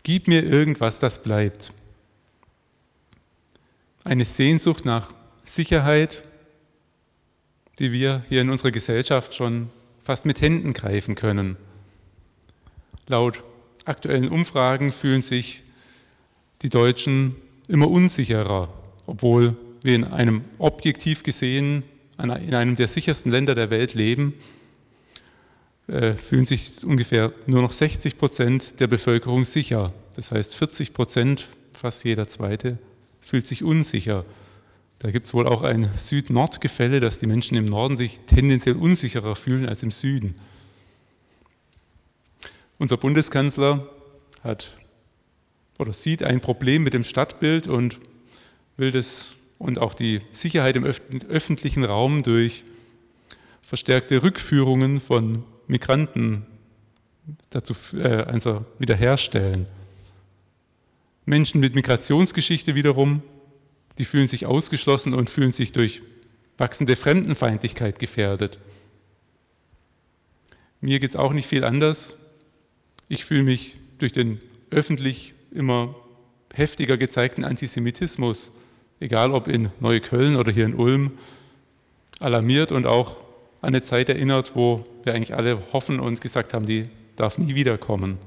gib mir irgendwas, das bleibt. Eine Sehnsucht nach Sicherheit, die wir hier in unserer Gesellschaft schon fast mit Händen greifen können. Laut aktuellen Umfragen fühlen sich die Deutschen immer unsicherer, obwohl wir in einem objektiv gesehen, in einem der sichersten Länder der Welt leben, fühlen sich ungefähr nur noch 60% der Bevölkerung sicher. Das heißt 40%, fast jeder Zweite, fühlt sich unsicher. Da gibt es wohl auch ein Süd-Nord-Gefälle, dass die Menschen im Norden sich tendenziell unsicherer fühlen als im Süden. Unser Bundeskanzler sieht ein Problem mit dem Stadtbild und will das und auch die Sicherheit im öffentlichen Raum durch verstärkte Rückführungen von Migranten wiederherstellen. Menschen mit Migrationsgeschichte wiederum, die fühlen sich ausgeschlossen und fühlen sich durch wachsende Fremdenfeindlichkeit gefährdet. Mir geht es auch nicht viel anders. Ich fühle mich durch den öffentlich immer heftiger gezeigten Antisemitismus, egal ob in Neukölln oder hier in Ulm, alarmiert und auch an eine Zeit erinnert, wo wir eigentlich alle hoffen und gesagt haben, die darf nie wiederkommen.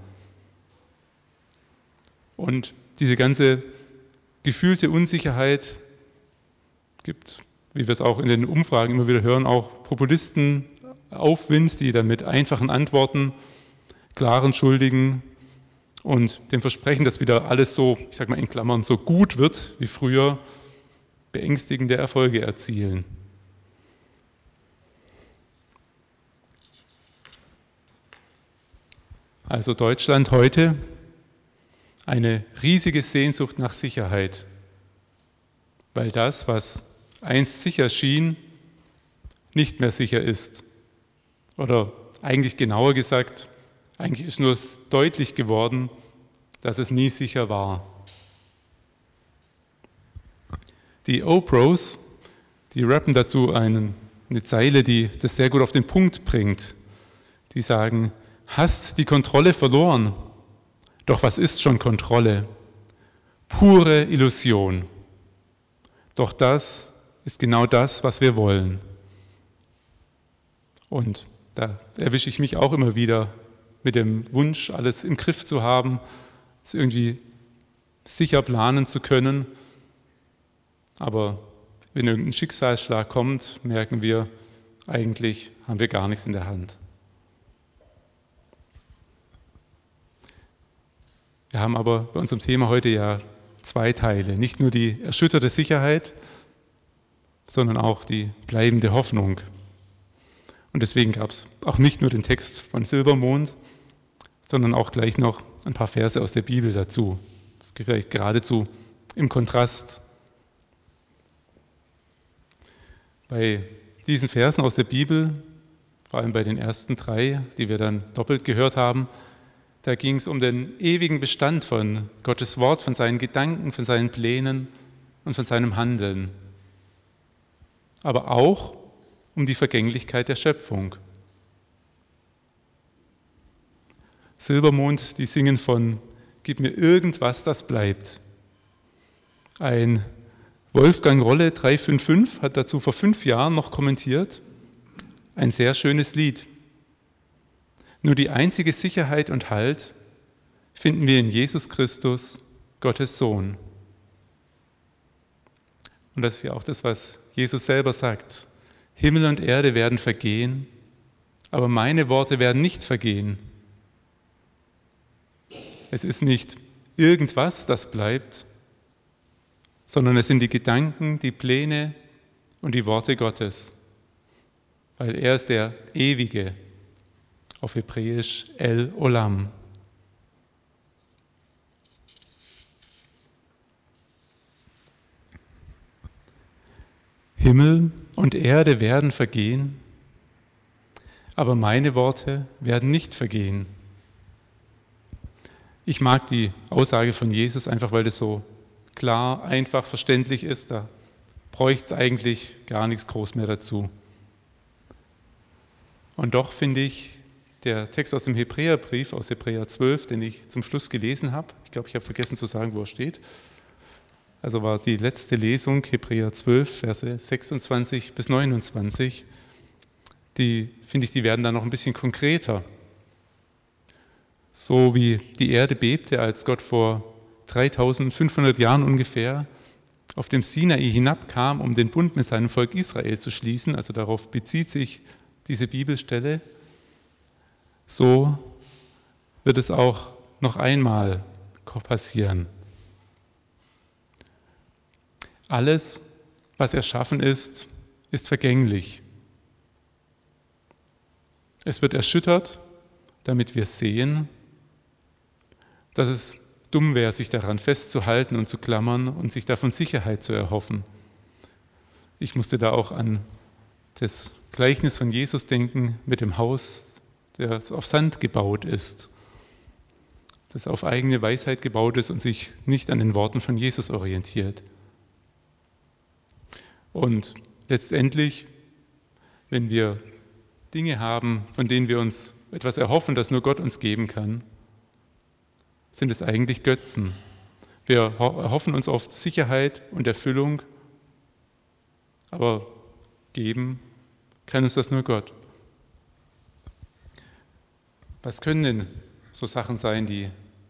Und diese ganze gefühlte Unsicherheit gibt, wie wir es auch in den Umfragen immer wieder hören, auch Populisten Aufwind, die dann mit einfachen Antworten, klaren Schuldigen und dem Versprechen, dass wieder alles so, ich sage mal in Klammern, so gut wird wie früher, beängstigende Erfolge erzielen. Also Deutschland heute, eine riesige Sehnsucht nach Sicherheit, weil das, was einst sicher schien, nicht mehr sicher ist. Oder eigentlich genauer gesagt, eigentlich ist nur deutlich geworden, dass es nie sicher war. Die O-Pros, die rappen dazu eine Zeile, die das sehr gut auf den Punkt bringt. Die sagen, hast die Kontrolle verloren. Doch was ist schon Kontrolle? Pure Illusion. Doch das ist genau das, was wir wollen. Und da erwische ich mich auch immer wieder mit dem Wunsch, alles im Griff zu haben, es irgendwie sicher planen zu können. Aber wenn irgendein Schicksalsschlag kommt, merken wir, eigentlich haben wir gar nichts in der Hand. Wir haben aber bei unserem Thema heute ja zwei Teile. Nicht nur die erschütterte Sicherheit, sondern auch die bleibende Hoffnung. Und deswegen gab es auch nicht nur den Text von Silbermond, sondern auch gleich noch ein paar Verse aus der Bibel dazu. Das ist vielleicht geradezu im Kontrast. Bei diesen Versen aus der Bibel, vor allem bei den ersten 3, die wir dann doppelt gehört haben, da ging es um den ewigen Bestand von Gottes Wort, von seinen Gedanken, von seinen Plänen und von seinem Handeln. Aber auch um die Vergänglichkeit der Schöpfung. Silbermond, die singen von Gib mir irgendwas, das bleibt. Ein Wolfgang Rolle 355 hat dazu vor 5 Jahren noch kommentiert, ein sehr schönes Lied. Nur die einzige Sicherheit und Halt finden wir in Jesus Christus, Gottes Sohn. Und das ist ja auch das, was Jesus selber sagt. Himmel und Erde werden vergehen, aber meine Worte werden nicht vergehen. Es ist nicht irgendwas, das bleibt, sondern es sind die Gedanken, die Pläne und die Worte Gottes, weil er ist der Ewige, auf Hebräisch El Olam. Himmel und Erde werden vergehen, aber meine Worte werden nicht vergehen. Ich mag die Aussage von Jesus einfach, weil das so klar, einfach, verständlich ist. Da bräuchte es eigentlich gar nichts groß mehr dazu. Und doch finde ich, Der Text aus dem Hebräerbrief, aus Hebräer 12, den ich zum Schluss gelesen habe, ich glaube, ich habe vergessen zu sagen, wo er steht. Also war die letzte Lesung, Hebräer 12, Verse 26 bis 29. Die, finde ich, die werden dann noch ein bisschen konkreter. So wie die Erde bebte, als Gott vor 3500 Jahren ungefähr auf dem Sinai hinabkam, um den Bund mit seinem Volk Israel zu schließen, also darauf bezieht sich diese Bibelstelle, so wird es auch noch einmal passieren. Alles, was erschaffen ist, ist vergänglich. Es wird erschüttert, damit wir sehen, dass es dumm wäre, sich daran festzuhalten und zu klammern und sich davon Sicherheit zu erhoffen. Ich musste da auch an das Gleichnis von Jesus denken mit dem Haus, das auf Sand gebaut ist, das auf eigene Weisheit gebaut ist und sich nicht an den Worten von Jesus orientiert. Und letztendlich, wenn wir Dinge haben, von denen wir uns etwas erhoffen, das nur Gott uns geben kann, sind es eigentlich Götzen. Wir erhoffen uns oft Sicherheit und Erfüllung, aber geben kann uns das nur Gott. Was können denn so Sachen sein, die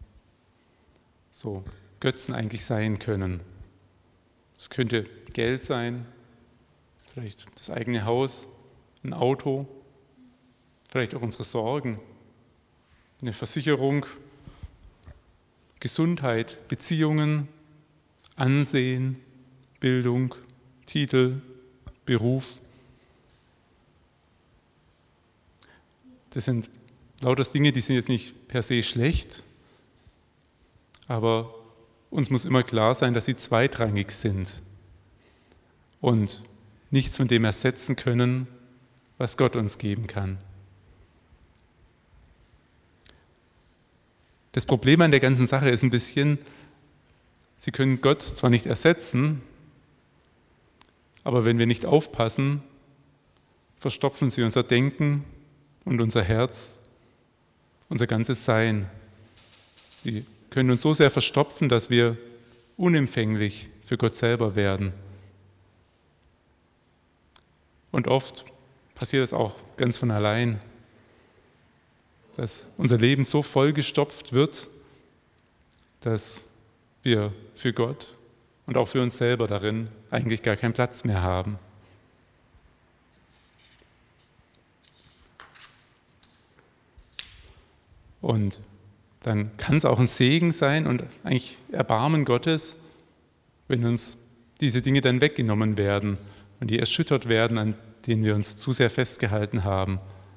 so Götzen eigentlich sein können? Es könnte Geld sein, vielleicht das eigene Haus, ein Auto, vielleicht auch unsere Sorgen, eine Versicherung, Gesundheit, Beziehungen, Ansehen, Bildung, Titel, Beruf. Das sind lauter Dinge, die sind jetzt nicht per se schlecht, aber uns muss immer klar sein, dass sie zweitrangig sind und nichts von dem ersetzen können, was Gott uns geben kann. Das Problem an der ganzen Sache ist ein bisschen, sie können Gott zwar nicht ersetzen, aber wenn wir nicht aufpassen, verstopfen sie unser Denken und unser Herz, unser ganzes Sein. Die können uns so sehr verstopfen, dass wir unempfänglich für Gott selber werden. Und oft passiert das auch ganz von allein, dass unser Leben so vollgestopft wird, dass wir für Gott und auch für uns selber darin eigentlich gar keinen Platz mehr haben. Und dann kann es auch ein Segen sein und eigentlich Erbarmen Gottes, wenn uns diese Dinge dann weggenommen werden und die erschüttert werden, an denen wir uns zu sehr festgehalten haben.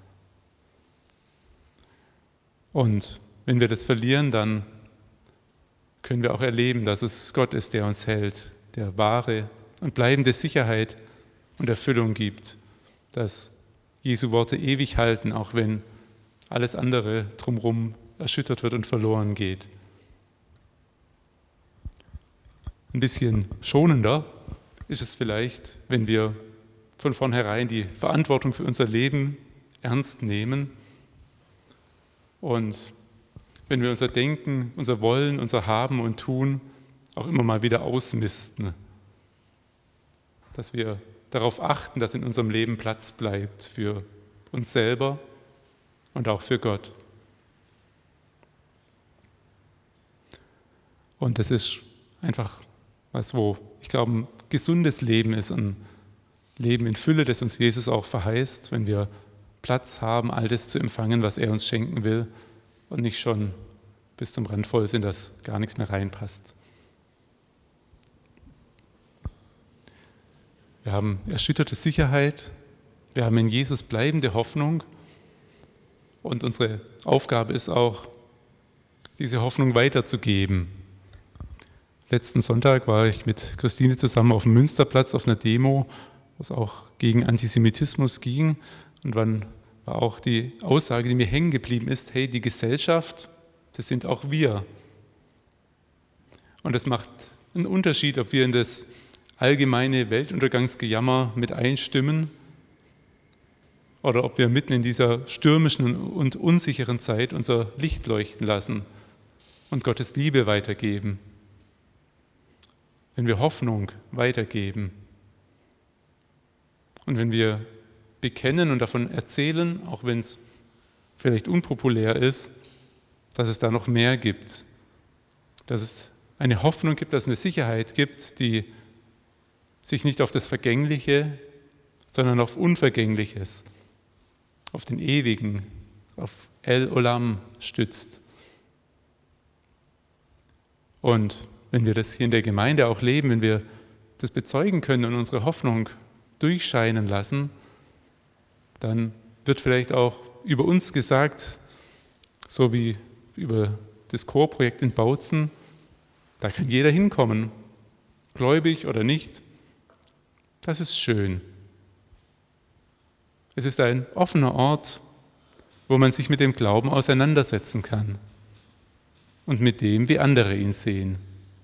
Und wenn wir das verlieren, dann können wir auch erleben, dass es Gott ist, der uns hält, der wahre und bleibende Sicherheit und Erfüllung gibt, dass Jesu Worte ewig halten, auch wenn alles andere drumherum erschüttert wird und verloren geht. Ein bisschen schonender ist es vielleicht, wenn wir von vornherein die Verantwortung für unser Leben ernst nehmen und wenn wir unser Denken, unser Wollen, unser Haben und Tun auch immer mal wieder ausmisten, dass wir darauf achten, dass in unserem Leben Platz bleibt für uns selber und auch für Gott. Und das ist einfach was, wo ich glaube, ein gesundes Leben ist, ein Leben in Fülle, das uns Jesus auch verheißt, wenn wir Platz haben, all das zu empfangen, was er uns schenken will und nicht schon bis zum Rand voll sind, dass gar nichts mehr reinpasst. Wir haben erschütterte Sicherheit, wir haben in Jesus bleibende Hoffnung und unsere Aufgabe ist auch, diese Hoffnung weiterzugeben. Letzten Sonntag war ich mit Christine zusammen auf dem Münsterplatz auf einer Demo, wo es auch gegen Antisemitismus ging. Und dann war auch die Aussage, die mir hängen geblieben ist, hey, die Gesellschaft, das sind auch wir. Und das macht einen Unterschied, ob wir in das allgemeine Weltuntergangsgejammer mit einstimmen oder ob wir mitten in dieser stürmischen und unsicheren Zeit unser Licht leuchten lassen und Gottes Liebe weitergeben. Wenn wir Hoffnung weitergeben und wenn wir bekennen und davon erzählen, auch wenn es vielleicht unpopulär ist, dass es da noch mehr gibt, dass es eine Hoffnung gibt, dass es eine Sicherheit gibt, die sich nicht auf das Vergängliche, sondern auf Unvergängliches, auf den Ewigen, auf El Olam stützt. Und wenn wir das hier in der Gemeinde auch leben, wenn wir das bezeugen können und unsere Hoffnung durchscheinen lassen, dann wird vielleicht auch über uns gesagt, so wie über das Chorprojekt in Bautzen, da kann jeder hinkommen, gläubig oder nicht. Das ist schön. Es ist ein offener Ort, wo man sich mit dem Glauben auseinandersetzen kann und mit dem, wie andere ihn sehen.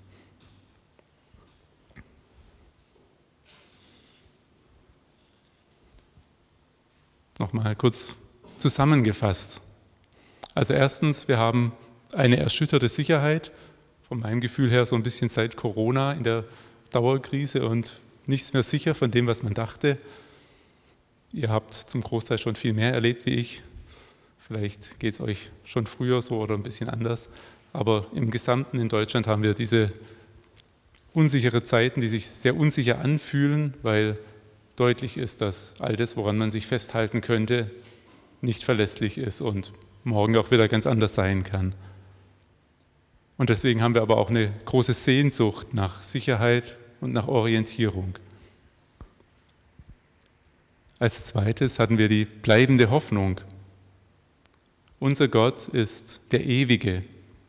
Nochmal kurz zusammengefasst. Also erstens, wir haben eine erschütterte Sicherheit, von meinem Gefühl her so ein bisschen seit Corona in der Dauerkrise und nichts mehr sicher von dem, was man dachte. Ihr habt zum Großteil schon viel mehr erlebt wie ich. Vielleicht geht es euch schon früher so oder ein bisschen anders. Aber im Gesamten in Deutschland haben wir diese unsichere Zeiten, die sich sehr unsicher anfühlen, weil deutlich ist, dass all das, woran man sich festhalten könnte, nicht verlässlich ist und morgen auch wieder ganz anders sein kann. Und deswegen haben wir aber auch eine große Sehnsucht nach Sicherheit und nach Orientierung. Als zweites hatten wir die bleibende Hoffnung. Unser Gott ist der Ewige.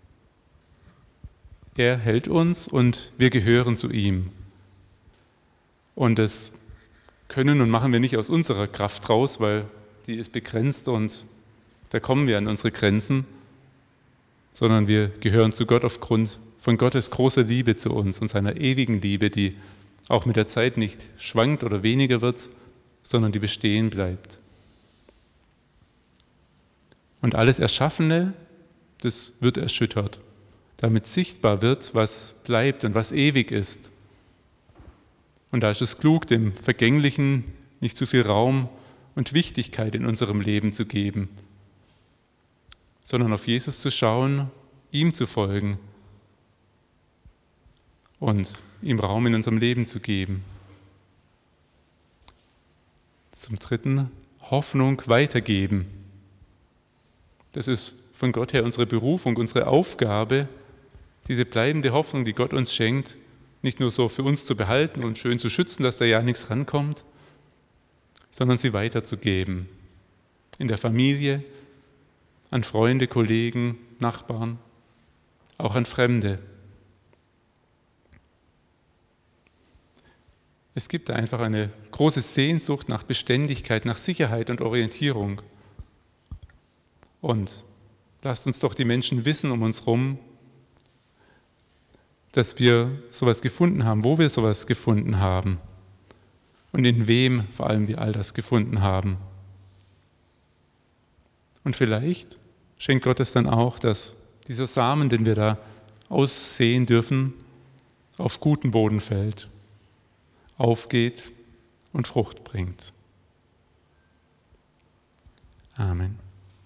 Er hält uns und wir gehören zu ihm. Und das können und machen wir nicht aus unserer Kraft raus, weil die ist begrenzt und da kommen wir an unsere Grenzen, sondern wir gehören zu Gott aufgrund von Gottes großer Liebe zu uns und seiner ewigen Liebe, die auch mit der Zeit nicht schwankt oder weniger wird, sondern die bestehen bleibt. Und alles Erschaffene, das wird erschüttert, damit sichtbar wird, was bleibt und was ewig ist. Und da ist es klug, dem Vergänglichen nicht zu viel Raum und Wichtigkeit in unserem Leben zu geben, sondern auf Jesus zu schauen, ihm zu folgen und ihm Raum in unserem Leben zu geben. Zum Dritten, Hoffnung weitergeben. Das ist von Gott her unsere Berufung, unsere Aufgabe, diese bleibende Hoffnung, die Gott uns schenkt, nicht nur so für uns zu behalten und schön zu schützen, dass da ja nichts rankommt, sondern sie weiterzugeben. In der Familie, an Freunde, Kollegen, Nachbarn, auch an Fremde. Es gibt da einfach eine große Sehnsucht nach Beständigkeit, nach Sicherheit und Orientierung. Und lasst uns doch die Menschen wissen um uns herum, dass wir sowas gefunden haben, wo wir sowas gefunden haben und in wem vor allem wir all das gefunden haben. Und vielleicht schenkt Gott es dann auch, dass dieser Samen, den wir da aussehen dürfen, auf guten Boden fällt, aufgeht und Frucht bringt. Amen.